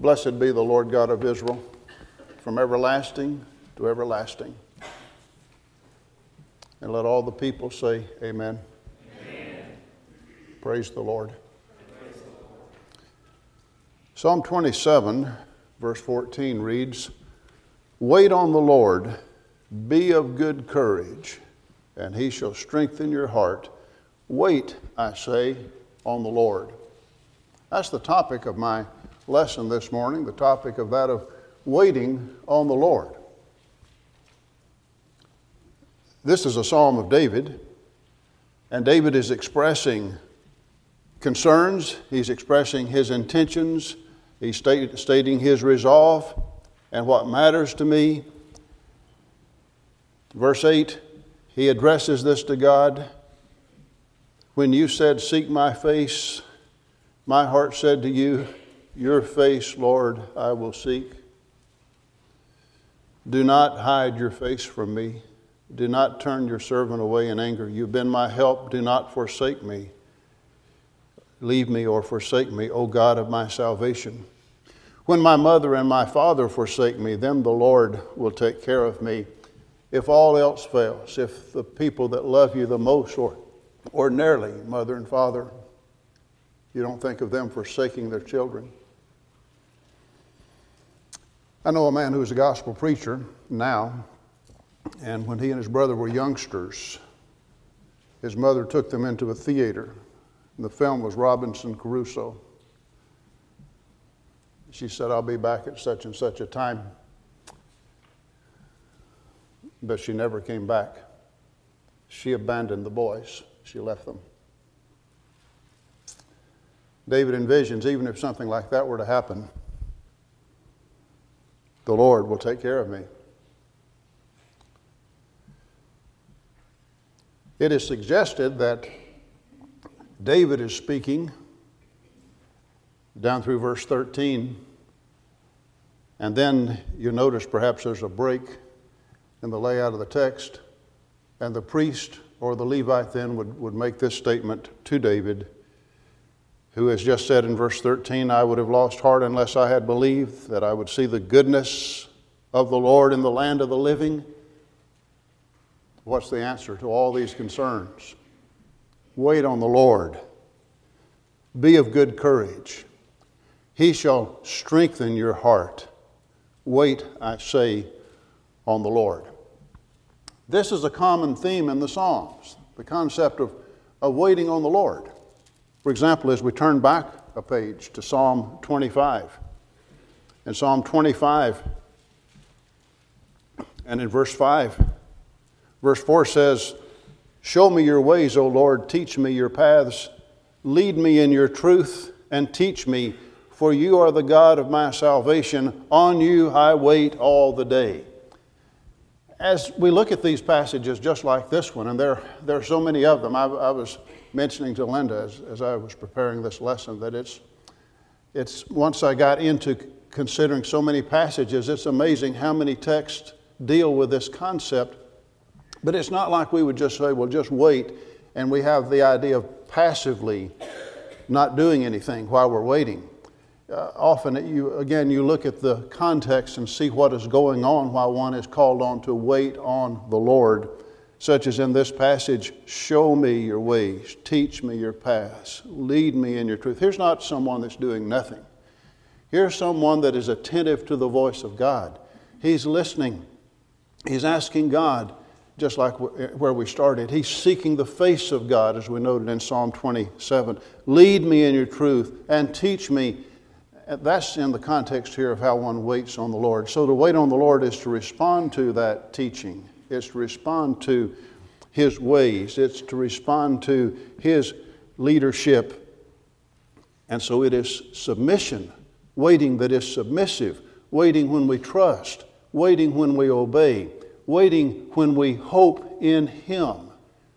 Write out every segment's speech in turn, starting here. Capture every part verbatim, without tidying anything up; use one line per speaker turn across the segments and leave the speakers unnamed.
Blessed be the Lord God of Israel, from everlasting to everlasting. And let all the people say, Amen.
Amen.
Praise the Lord. Praise the Lord. Psalm twenty-seven, verse fourteen reads, Wait on the Lord, be of good courage, and he shall strengthen your heart. Wait, I say, on the Lord. That's the topic of my lesson this morning, the topic of that of waiting on the Lord. This is a psalm of David, and David is expressing concerns, he's expressing his intentions, he's state, stating his resolve and what matters to me. Verse eight, he addresses this to God. When you said, Seek my face, my heart said to you, Your face, Lord, I will seek. Do not hide your face from me. Do not turn your servant away in anger. You've been my help. Do not forsake me. Leave me or forsake me, O God of my salvation. When my mother and my father forsake me, then the Lord will take care of me. If all else fails, if the people that love you the most, or ordinarily, mother and father, you don't think of them forsaking their children. I know a man who's a gospel preacher now, and when he and his brother were youngsters, his mother took them into a theater. And the film was Robinson Crusoe. She said, I'll be back at such and such a time. But she never came back. She abandoned the boys. She left them. David envisions, even if something like that were to happen, the Lord will take care of me. It is suggested that David is speaking down through verse thirteen, and then you notice perhaps there's a break in the layout of the text, and the priest or the Levite then would, would make this statement to David, who has just said in verse thirteen, I would have lost heart unless I had believed that I would see the goodness of the Lord in the land of the living. What's the answer to all these concerns? Wait on the Lord. Be of good courage. He shall strengthen your heart. Wait, I say, on the Lord. This is a common theme in the Psalms, the concept of, of waiting on the Lord. For example, as we turn back a page to Psalm twenty-five. In Psalm twenty-five, and in verse five, verse four says, Show me your ways, O Lord, teach me your paths. Lead me in your truth and teach me, for you are the God of my salvation. On you I wait all the day. As we look at these passages just like this one, and there, there are so many of them, I, I was mentioning to Linda as, as I was preparing this lesson that it's, it's once I got into considering so many passages, it's amazing how many texts deal with this concept. But it's not like we would just say, well, just wait, and we have the idea of passively not doing anything while we're waiting. Uh, often, you again, you look at the context and see what is going on while one is called on to wait on the Lord, such as in this passage, show me your ways, teach me your paths, lead me in your truth. Here's not someone that's doing nothing. Here's someone that is attentive to the voice of God. He's listening. He's asking God, just like where we started. He's seeking the face of God, as we noted in Psalm twenty-seven. Lead me in your truth and teach me. That's in the context here of how one waits on the Lord. So to wait on the Lord is to respond to that teaching. It's to respond to His ways. It's to respond to His leadership. And so it is submission, waiting that is submissive, waiting when we trust, waiting when we obey, waiting when we hope in Him.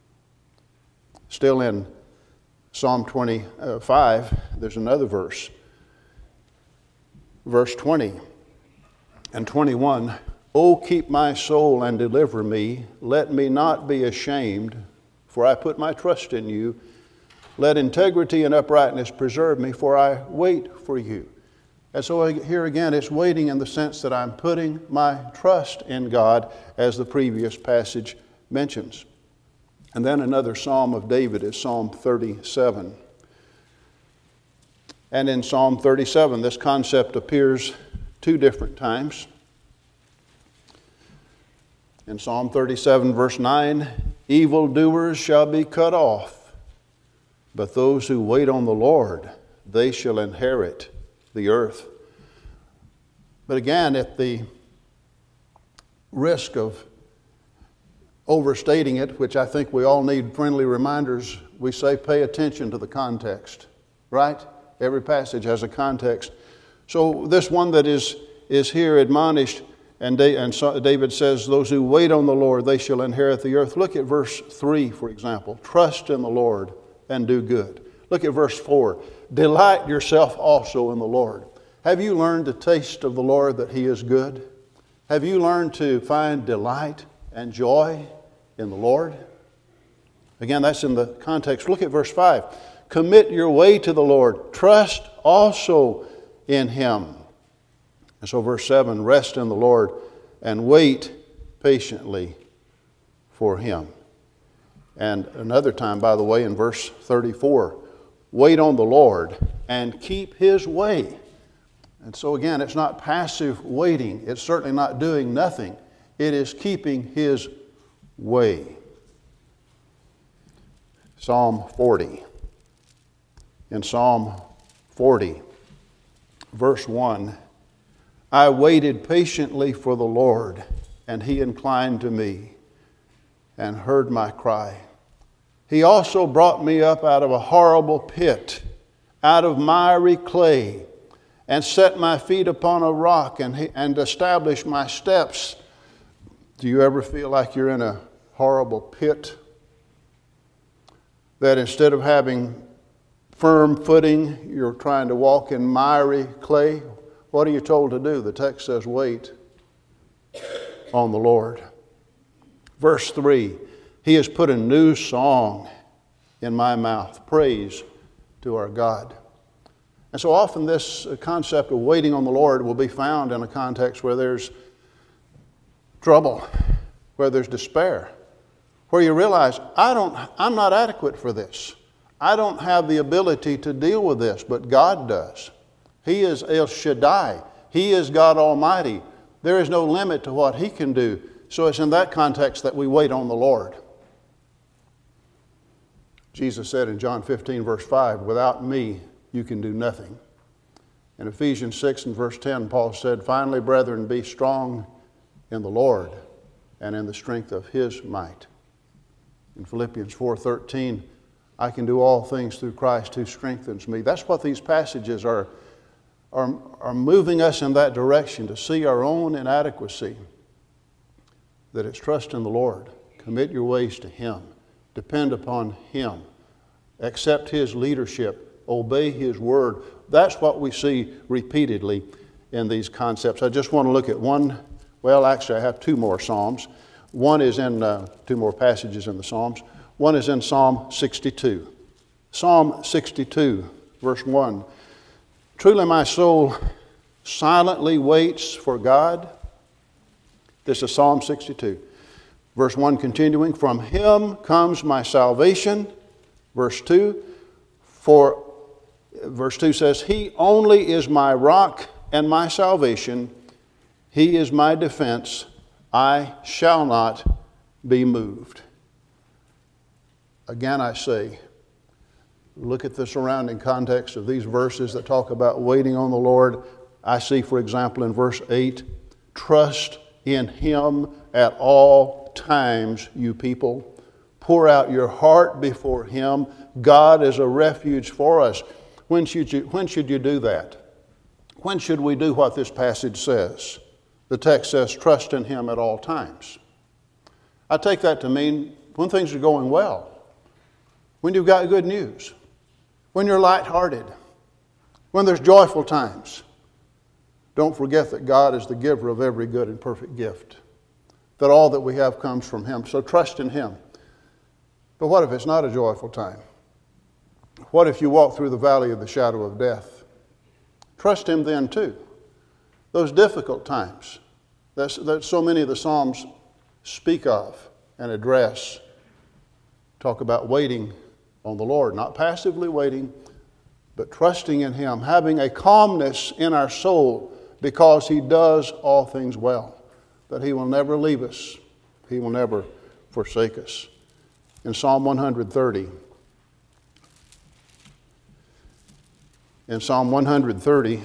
Still in Psalm twenty-five, there's another verse. Verse twenty and twenty-one, O keep my soul and deliver me. Let me not be ashamed, for I put my trust in you. Let integrity and uprightness preserve me, for I wait for you. And so here again, it's waiting in the sense that I'm putting my trust in God, as the previous passage mentions. And then another Psalm of David is Psalm thirty-seven. And in Psalm thirty-seven, this concept appears two different times. In Psalm thirty-seven, verse nine, evildoers shall be cut off, but those who wait on the Lord, they shall inherit the earth. But again, at the risk of overstating it, which I think we all need friendly reminders, we say pay attention to the context, right? Every passage has a context. So this one that is, is here admonished, and, da- and so David says, those who wait on the Lord, they shall inherit the earth. Look at verse three, for example. Trust in the Lord and do good. Look at verse four. Delight yourself also in the Lord. Have you learned to taste of the Lord that He is good? Have you learned to find delight and joy in the Lord? Again, that's in the context. Look at verse five. Commit your way to the Lord. Trust also in Him. And so verse seven, rest in the Lord and wait patiently for Him. And another time, by the way, in verse thirty-four, wait on the Lord and keep His way. And so again, it's not passive waiting. It's certainly not doing nothing. It is keeping His way. Psalm forty. In Psalm forty, verse one, I waited patiently for the Lord, and He inclined to me and heard my cry. He also brought me up out of a horrible pit, out of miry clay, and set my feet upon a rock and, and established my steps. Do you ever feel like you're in a horrible pit? That instead of having firm footing, you're trying to walk in miry clay? What are you told to do? The text says, wait on the Lord. Verse three, He has put a new song in my mouth, praise to our God. And so often this concept of waiting on the Lord will be found in a context where there's trouble, where there's despair, where you realize, I don't, I'm not adequate for this. I don't have the ability to deal with this, but God does. He is El Shaddai. He is God Almighty. There is no limit to what He can do. So it's in that context that we wait on the Lord. Jesus said in John fifteen, verse five, without me, you can do nothing. In Ephesians six and verse ten, Paul said, finally, brethren, be strong in the Lord and in the strength of His might. In Philippians four thirteen, I can do all things through Christ who strengthens me. That's what these passages are, are, are moving us in that direction, to see our own inadequacy, that it's trust in the Lord. Commit your ways to Him. Depend upon Him. Accept His leadership. Obey His word. That's what we see repeatedly in these concepts. I just want to look at one, well, actually I have two more Psalms. One is in, uh, two more passages in the Psalms. One is in Psalm sixty-two. Psalm sixty-two, verse one. Truly my soul silently waits for God. This is Psalm sixty-two. Verse one continuing, from Him comes my salvation. Verse two, for, verse two says, He only is my rock and my salvation. He is my defense. I shall not be moved. Again, I say, look at the surrounding context of these verses that talk about waiting on the Lord. I see, for example, in verse eight, trust in Him at all times, you people. Pour out your heart before Him. God is a refuge for us. When should you, when should you do that? When should we do what this passage says? The text says, trust in Him at all times. I take that to mean when things are going well, when you've got good news, when you're lighthearted, when there's joyful times. Don't forget that God is the giver of every good and perfect gift, that all that we have comes from Him. So trust in Him. But what if it's not a joyful time? What if you walk through the valley of the shadow of death? Trust Him then too. Those difficult times that that so many of the Psalms speak of and address, talk about waiting on the Lord, not passively waiting, but trusting in Him, having a calmness in our soul because He does all things well, that He will never leave us, He will never forsake us. In Psalm one thirty, in Psalm one thirty,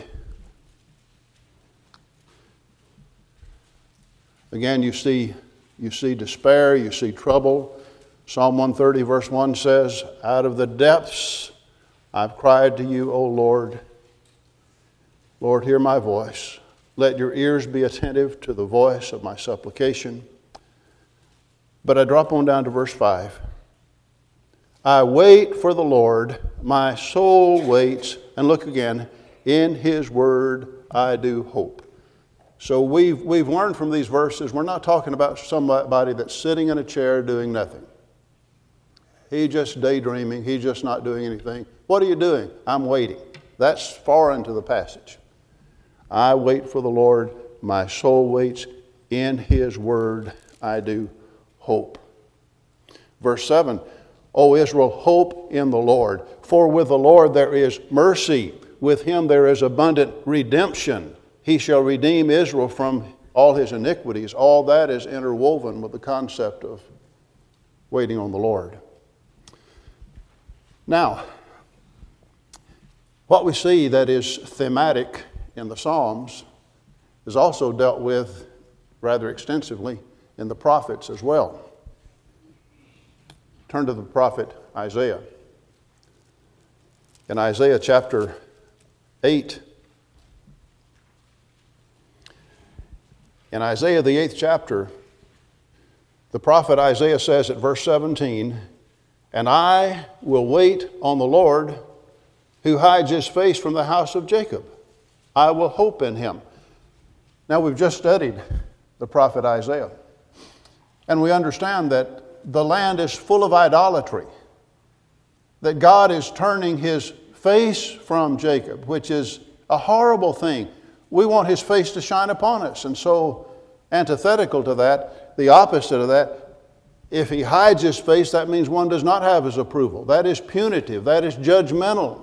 again you see you see despair, you see trouble. Psalm one thirty verse one says, "Out of the depths I've cried to you, O Lord. Lord, hear my voice. Let your ears be attentive to the voice of my supplication." But I drop on down to verse five. "I wait for the Lord, my soul waits," and look again, "in His word I do hope." So we've, we've learned from these verses, we're not talking about somebody that's sitting in a chair doing nothing. He's just daydreaming, he's just not doing anything. What are you doing? I'm waiting. That's far into the passage. "I wait for the Lord, my soul waits, in His word I do hope." Verse seven, "O Israel, hope in the Lord, for with the Lord there is mercy, with Him there is abundant redemption. He shall redeem Israel from all his iniquities." All that is interwoven with the concept of waiting on the Lord. Now, what we see that is thematic in the Psalms is also dealt with rather extensively in the prophets as well. Turn to the prophet Isaiah. In Isaiah chapter eight, in Isaiah the eighth chapter, the prophet Isaiah says at verse seventeen, "And I will wait on the Lord, who hides His face from the house of Jacob. I will hope in Him." Now we've just studied the prophet Isaiah, and we understand that the land is full of idolatry, that God is turning His face from Jacob, which is a horrible thing. We want His face to shine upon us, and so antithetical to that, the opposite of that, if He hides His face, that means one does not have His approval. That is punitive, that is judgmental.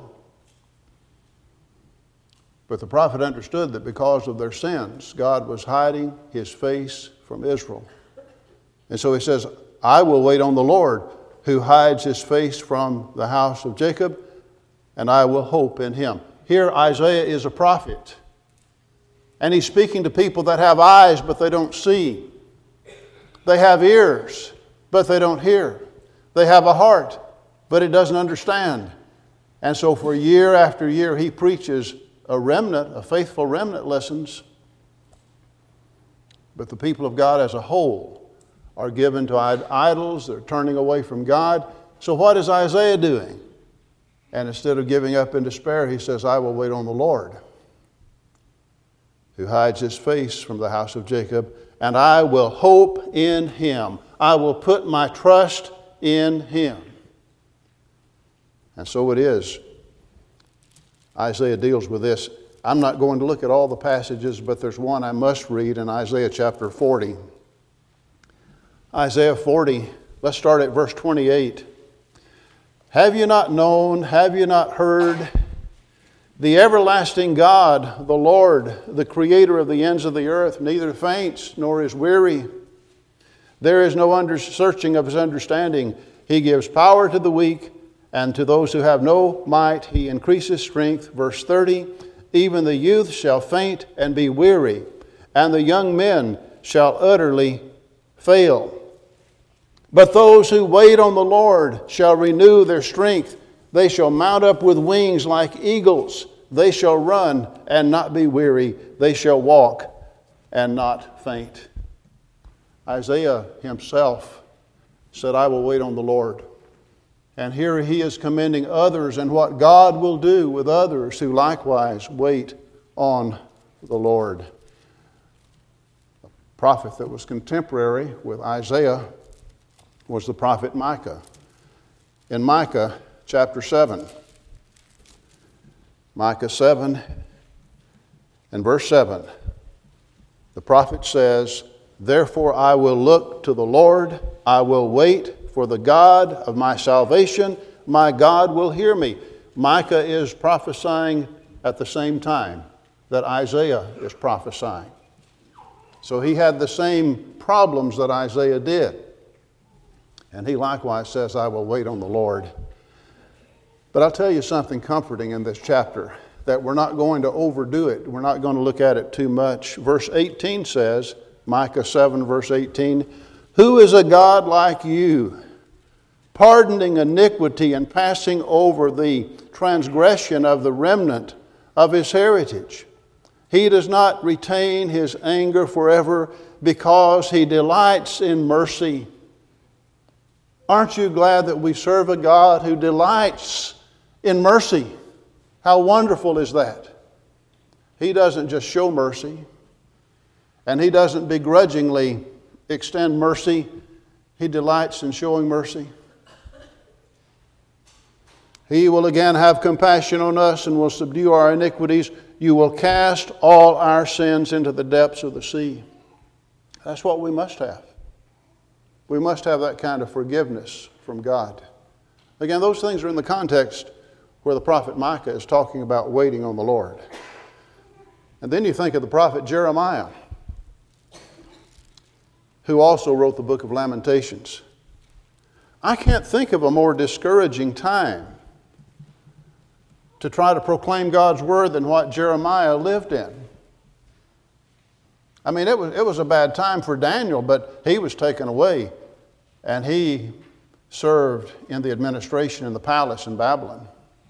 But the prophet understood that because of their sins, God was hiding His face from Israel. And so he says, "I will wait on the Lord, who hides His face from the house of Jacob, and I will hope in Him." Here Isaiah is a prophet, and he's speaking to people that have eyes but they don't see. They have ears but they don't hear. They have a heart but it doesn't understand. And so for year after year he preaches a remnant, a faithful remnant listens. But the people of God as a whole are given to idols. They're turning away from God. So what is Isaiah doing? And instead of giving up in despair, he says, "I will wait on the Lord, who hides His face from the house of Jacob, and I will hope in Him. I will put my trust in Him." And so it is. Isaiah deals with this. I'm not going to look at all the passages, but there's one I must read in Isaiah chapter forty. Isaiah forty, let's start at verse twenty-eight. "Have you not known, have you not heard? The everlasting God, the Lord, the Creator of the ends of the earth, neither faints nor is weary. There is no under searching of His understanding. He gives power to the weak, and to those who have no might He increases strength." Verse thirty, "Even the youth shall faint and be weary, and the young men shall utterly fail. But those who wait on the Lord shall renew their strength. They shall mount up with wings like eagles. They shall run and not be weary. They shall walk and not faint." Isaiah himself said, "I will wait on the Lord." And here he is commending others and what God will do with others who likewise wait on the Lord. A prophet that was contemporary with Isaiah was the prophet Micah. In Micah chapter seven, Micah seven And verse seven, the prophet says, therefore I will look to the Lord, I will wait for the God of my salvation, my God will hear me. Micah is prophesying at the same time that Isaiah is prophesying. So he had the same problems that Isaiah did. And he likewise says, I will wait on the Lord. But I'll tell you something comforting in this chapter, that we're not going to overdo it. We're not going to look at it too much. Verse eighteen says, Micah seven, verse eighteen, who is a God like you, pardoning iniquity and passing over the transgression of the remnant of his heritage? He does not retain his anger forever because he delights in mercy. Aren't you glad that we serve a God who delights in mercy? How wonderful is that? He doesn't just show mercy, and he doesn't begrudgingly extend mercy. He delights in showing mercy. He will again have compassion on us and will subdue our iniquities. You will cast all our sins into the depths of the sea. That's what we must have. We must have that kind of forgiveness from God. Again, those things are in the context where the prophet Micah is talking about waiting on the Lord. And then you think of the prophet Jeremiah, who also wrote the book of Lamentations. I can't think of a more discouraging time to try to proclaim God's word than what Jeremiah lived in. I mean, it was, it was a bad time for Daniel, but he was taken away, and he served in the administration in the palace in Babylon.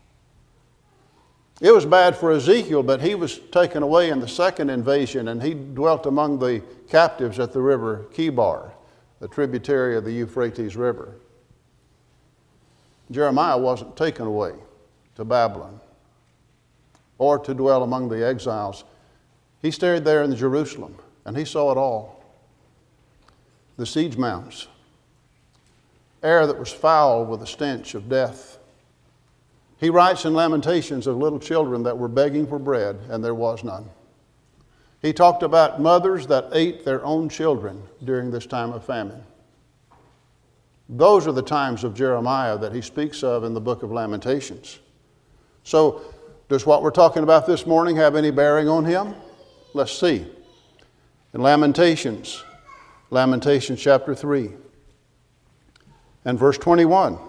It was bad for Ezekiel, but he was taken away in the second invasion, and he dwelt among the captives at the river Kibar, the tributary of the Euphrates River. Jeremiah wasn't taken away to Babylon or to dwell among the exiles. He stayed there in Jerusalem, and he saw it all. The siege mounds, air that was foul with the stench of death. He writes in Lamentations of little children that were begging for bread, and there was none. He talked about mothers that ate their own children during this time of famine. Those are the times of Jeremiah that he speaks of in the book of Lamentations. So, does what we're talking about this morning have any bearing on him? Let's see. In Lamentations, Lamentations chapter three, and verse twenty-one.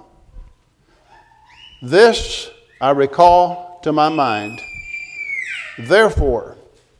This I recall to my mind, therefore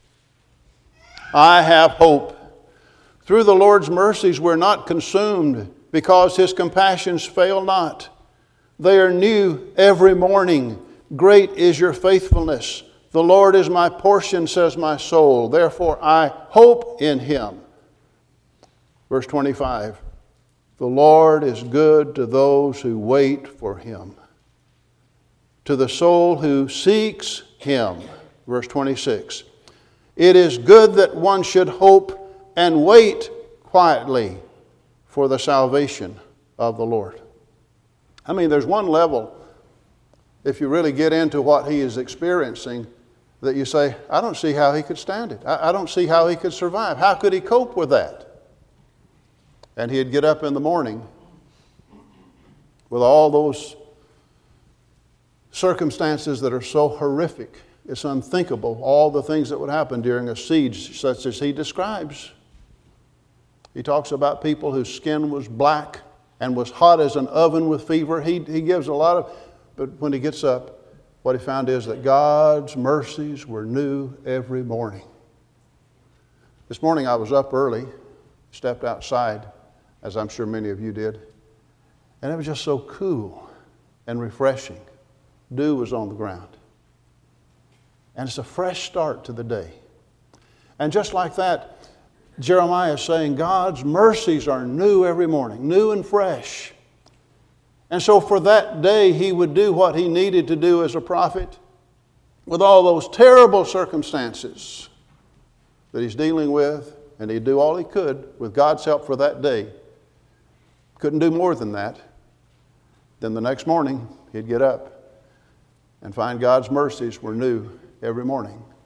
I have hope. Through the Lord's mercies we're not consumed, because his compassions fail not. They are new every morning. Great is your faithfulness. The Lord is my portion, says my soul. Therefore I hope in him. Verse twenty-five. The Lord is good to those who wait for him, to the soul who seeks him. Verse twenty-six. It is good that one should hope and wait quietly for the salvation of the Lord. I mean, there's one level, if you really get into what he is experiencing, that you say, I don't see how he could stand it. I, I don't see how he could survive. How could he cope with that? And he'd get up in the morning with all those circumstances that are so horrific. It's unthinkable, all the things that would happen during a siege such as he describes. He talks about people whose skin was black and was hot as an oven with fever. He, he gives a lot of, but when he gets up, what he found is that God's mercies were new every morning. This morning I was up early, stepped outside, as I'm sure many of you did, and it was just so cool and refreshing. Dew was on the ground. And it's a fresh start to the day. And just like that, Jeremiah is saying God's mercies are new every morning, new and fresh. And so for that day, he would do what he needed to do as a prophet with all those terrible circumstances that he's dealing with, and he'd do all he could with God's help for that day. Couldn't do more than that. Then the next morning, he'd get up and find God's mercies were new every morning.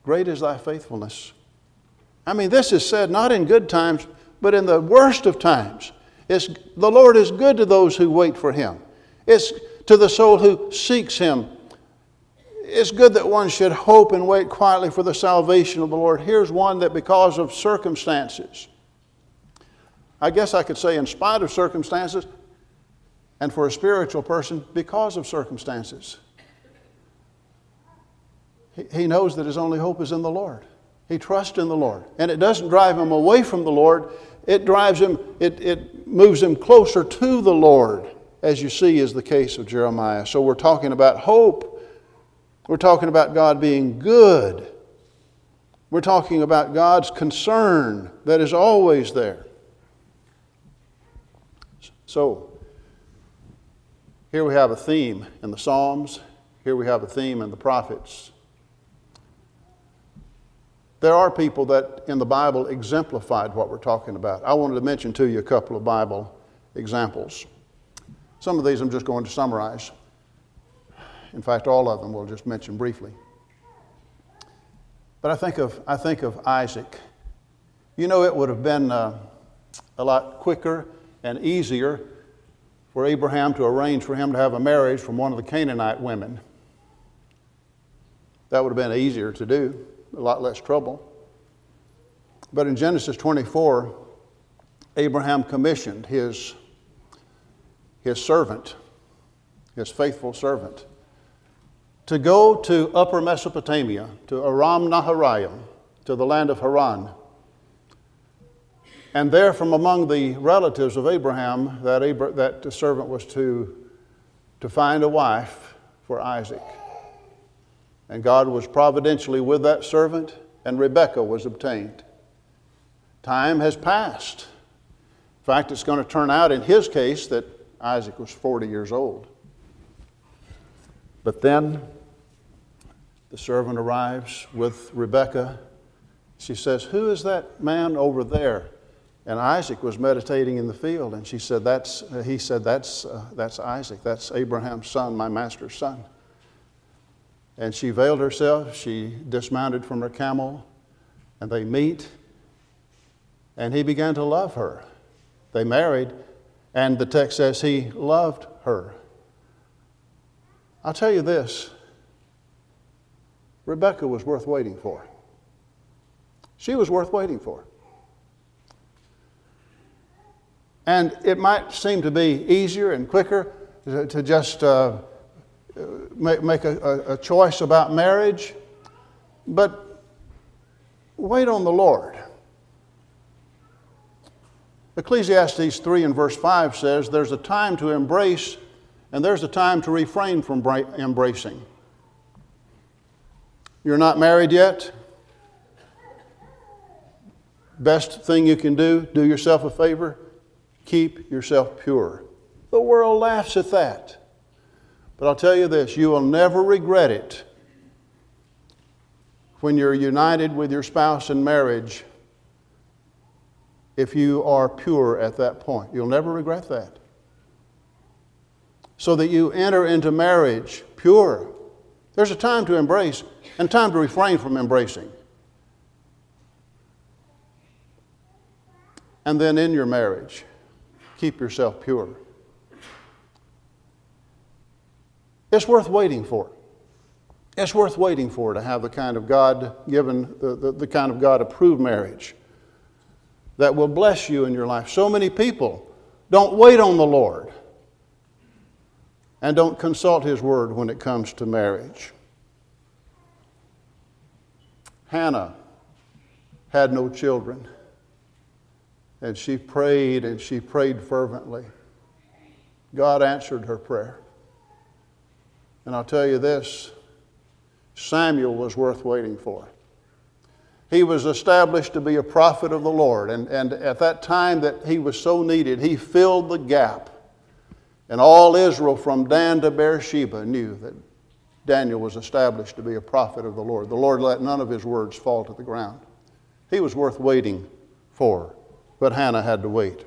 great is thy faithfulness. I mean, this is said not in good times, but in the worst of times. It's, the Lord is good to those who wait for Him. It's to the soul who seeks Him. It's good that one should hope and wait quietly for the salvation of the Lord. Here's one that because of circumstances, I guess I could say in spite of circumstances, and for a spiritual person, because of circumstances. He, he knows that his only hope is in the Lord. He trusts in the Lord. And it doesn't drive him away from the Lord. It drives him, it, it moves him closer to the Lord, as you see is the case of Jeremiah. So we're talking about hope. We're talking about God being good. We're talking about God's concern that is always there. So, here we have a theme in the Psalms. Here we have a theme in the prophets. There are people that in the Bible exemplified what we're talking about. I wanted to mention to you a couple of Bible examples. Some of these I'm just going to summarize. In fact, all of them we'll just mention briefly. But I think of, I think of Isaac. You know, it would have been uh, a lot quicker and easier for Abraham to arrange for him to have a marriage from one of the Canaanite women. That would have been easier to do, a lot less trouble. But in Genesis twenty-four, Abraham commissioned his, his servant, his faithful servant, to go to Upper Mesopotamia, to Aram Naharaim, to the land of Haran. And there from among the relatives of Abraham, that, Abra- that the servant was to, to find a wife for Isaac. And God was providentially with that servant, and Rebekah was obtained. Time has passed. In fact, it's going to turn out in his case that Isaac was forty years old. But then the servant arrives with Rebekah. She says, "Who is that man over there?" And Isaac was meditating in the field, and she said, "That's." Uh, he said, "That's uh, that's Isaac. That's Abraham's son, my master's son." And she veiled herself. She dismounted from her camel, and they meet. And he began to love her. They married, and the text says he loved her. I'll tell you this: Rebekah was worth waiting for. She was worth waiting for. And it might seem to be easier and quicker to, to just uh, make, make a, a choice about marriage, but wait on the Lord. Ecclesiastes three and verse five says there's a time to embrace and there's a time to refrain from bra- embracing. You're not married yet? Best thing you can do, do yourself a favor. Keep yourself pure. The world laughs at that. But I'll tell you this, you will never regret it when you're united with your spouse in marriage if you are pure at that point. You'll never regret that. So that you enter into marriage pure. There's a time to embrace and time to refrain from embracing. And then in your marriage, keep yourself pure. It's worth waiting for. It's worth waiting for to have the kind of God-given, the, the, the kind of God-approved marriage that will bless you in your life. So many people don't wait on the Lord and don't consult His Word when it comes to marriage. Hannah had no children. And she prayed and she prayed fervently. God answered her prayer. And I'll tell you this, Samuel was worth waiting for. He was established to be a prophet of the Lord. And, and at that time that he was so needed, he filled the gap. And all Israel from Dan to Beersheba knew that Daniel was established to be a prophet of the Lord. The Lord let none of his words fall to the ground. He was worth waiting for. But Hannah had to wait.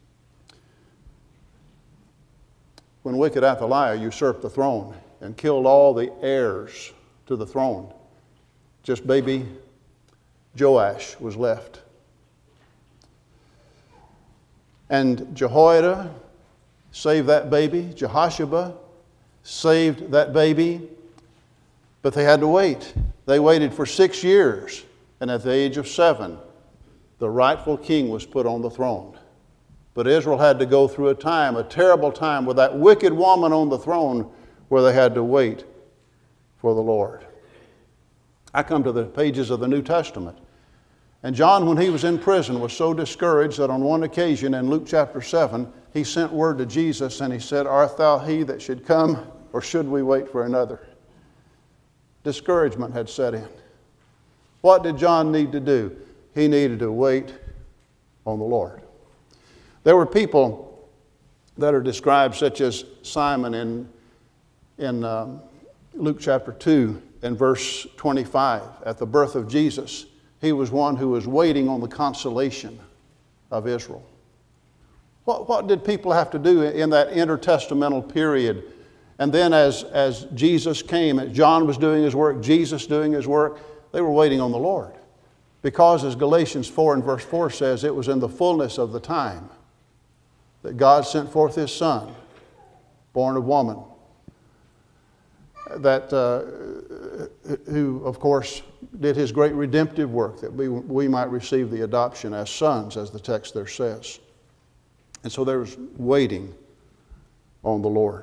When wicked Athaliah usurped the throne and killed all the heirs to the throne, Just baby Joash was left. And Jehoiada saved that baby. Jehoshaphat saved that baby. But they had to wait. They waited for six years. And at the age of seven, the rightful king was put on the throne. But Israel had to go through a time, a terrible time, with that wicked woman on the throne, where they had to wait for the Lord. I come to the pages of the New Testament. And John, when he was in prison, was so discouraged that on one occasion in Luke chapter seven, he sent word to Jesus and he said, "Art thou he that should come, or should we wait for another?" Discouragement had set in. What did John need to do? He needed to wait on the Lord. There were people that are described, such as Simon in, in um, Luke chapter two and verse twenty-five. At the birth of Jesus, he was one who was waiting on the consolation of Israel. What, what did people have to do in that intertestamental period? And then as, as Jesus came, as John was doing his work, Jesus doing his work, they were waiting on the Lord. Because as Galatians four and verse four says, it was in the fullness of the time that God sent forth His Son, born of woman, that uh, who, of course, did His great redemptive work, that we, we might receive the adoption as sons, as the text there says. And so there was waiting on the Lord.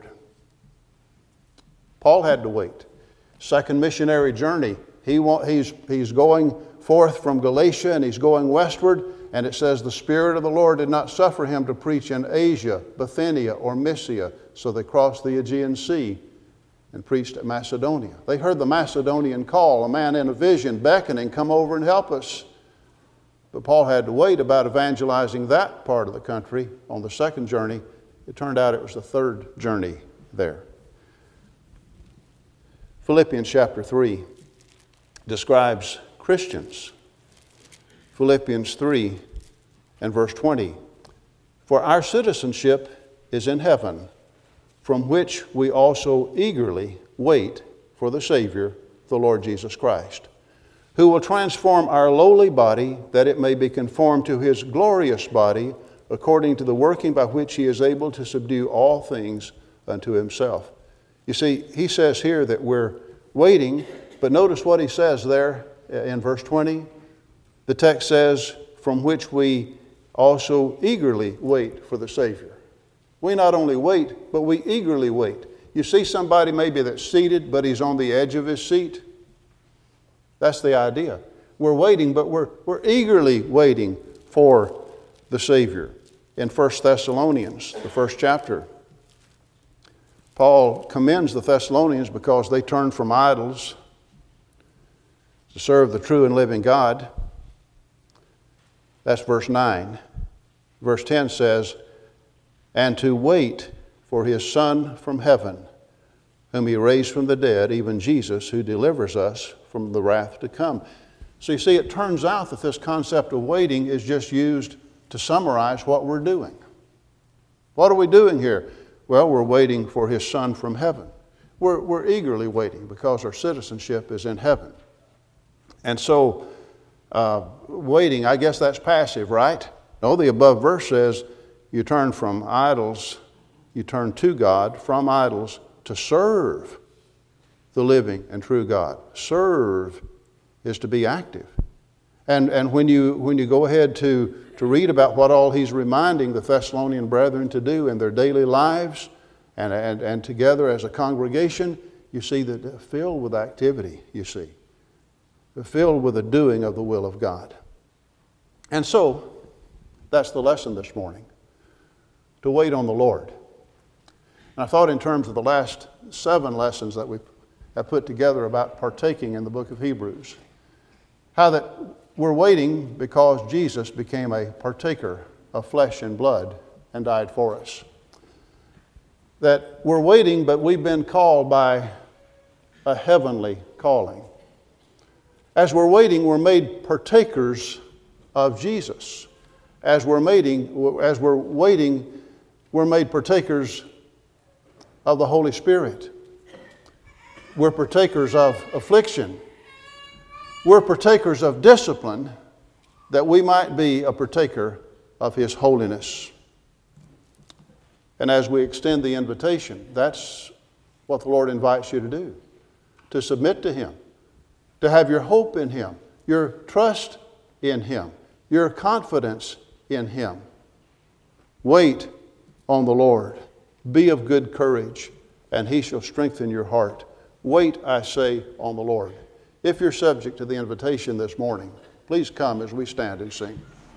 Paul had to wait. Second missionary journey, he want, he's, he's going forth from Galatia and he's going westward, and it says the Spirit of the Lord did not suffer him to preach in Asia, Bithynia, or Mysia, so they crossed the Aegean Sea and preached at Macedonia. They heard the Macedonian call, a man in a vision beckoning, "Come over and help us." But Paul had to wait about evangelizing that part of the country on the second journey. It turned out it was the third journey there. Philippians chapter three describes Christians. Philippians three and verse twenty. "For our citizenship is in heaven, from which we also eagerly wait for the Savior, the Lord Jesus Christ, who will transform our lowly body, that it may be conformed to His glorious body, according to the working by which He is able to subdue all things unto Himself." You see, he says here that we're waiting, but notice what he says there in verse twenty. The text says, "From which we also eagerly wait for the Savior." We not only wait, but we eagerly wait. You see somebody maybe that's seated, but he's on the edge of his seat? That's the idea. We're waiting, but we're, we're eagerly waiting for the Savior. In First Thessalonians, the first chapter, Paul commends the Thessalonians because they turned from idols to serve the true and living God. That's verse nine. Verse ten says, "And to wait for His Son from heaven, whom He raised from the dead, even Jesus, who delivers us from the wrath to come." So you see, it turns out that this concept of waiting is just used to summarize what we're doing. What are we doing here? Well, we're waiting for His Son from heaven. We're, we're eagerly waiting because our citizenship is in heaven. And so, uh, waiting, I guess that's passive, right? No, the above verse says you turn from idols, you turn to God, from idols, to serve the living and true God. Serve is to be active. And, and when you, when you go ahead to, to read about what all he's reminding the Thessalonian brethren to do in their daily lives and, and, and together as a congregation, you see that they're filled with activity, you see. They're filled with the doing of the will of God. And so, that's the lesson this morning, to wait on the Lord. And I thought in terms of the last seven lessons that we have put together about partaking in the book of Hebrews, how that we're waiting because Jesus became a partaker of flesh and blood and died for us. That we're waiting, but we've been called by a heavenly calling. As we're waiting, we're made partakers of Jesus. As we're waiting, as we're waiting, we're made partakers of the Holy Spirit. We're partakers of affliction. We're partakers of discipline that we might be a partaker of His holiness. And as we extend the invitation, that's what the Lord invites you to do. To submit to Him. To have your hope in Him. Your trust in Him. Your confidence in Him. Wait on the Lord. Be of good courage, and He shall strengthen your heart. Wait, I say, on the Lord. If you're subject to the invitation this morning, please come as we stand and sing.